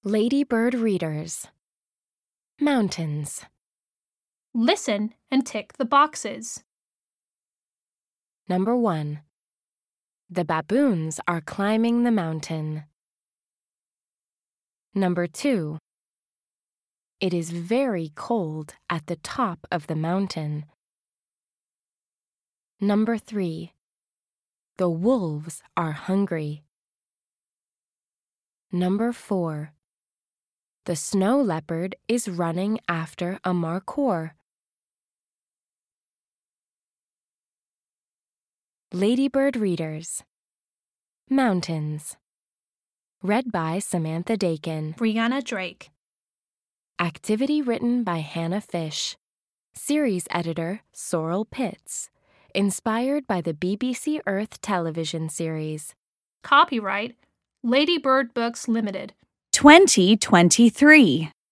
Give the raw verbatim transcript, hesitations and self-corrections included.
Ladybird readers. Mountains. Listen and tick the boxes. Number one. The baboons are climbing the mountain. Number two. It is very cold at the top of the mountain. Number three. The wolves are hungry. Number four. The snow leopard is running after a markhor. Ladybird readers. Mountains. Read by Samantha Dakin. Brianna Drake. Activity written by Hannah Fish. Series editor Sorrel Pitts. Inspired by the B B C Earth television series. Copyright Ladybird Books Limited. twenty twenty-three